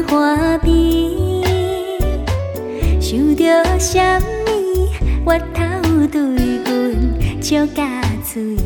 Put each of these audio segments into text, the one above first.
花边，想着啥物，我头对阮笑甲嘴。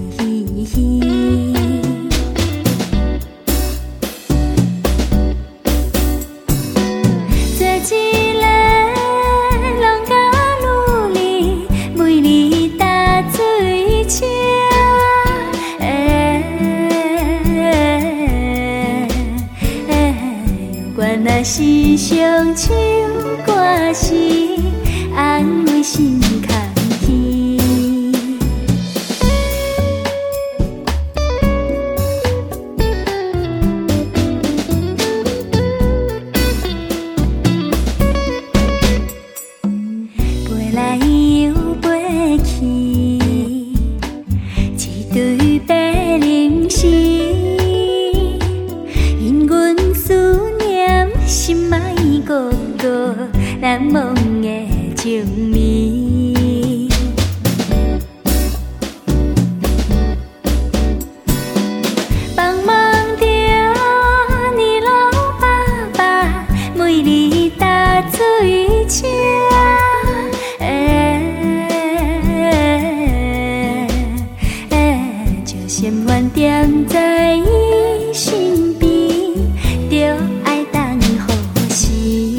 若是伤唱歌时，安慰心空虚。飞来又飞去，一对白灵丝，因阮思心爱个个难忘的情味，帮忙着你老爸爸，每日打水车，就先愿踮在伊身边，着爱当好时。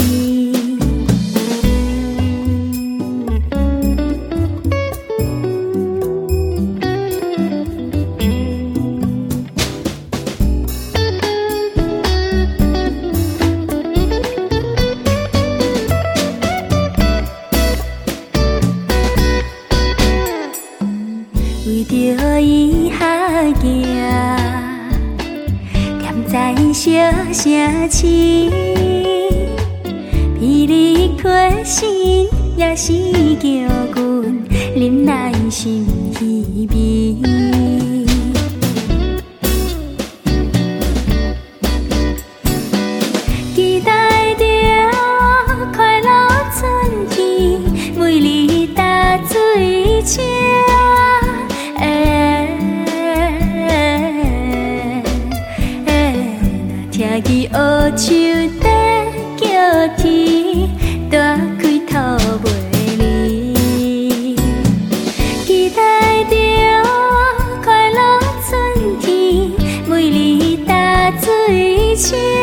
为着伊下行，念在小城市，彼离缺心也是叫阮忍耐心稀微。期待着快乐春天，每日打水车。听见乌树在叫天，大开头袂离。期待着快乐春天，每日打水车。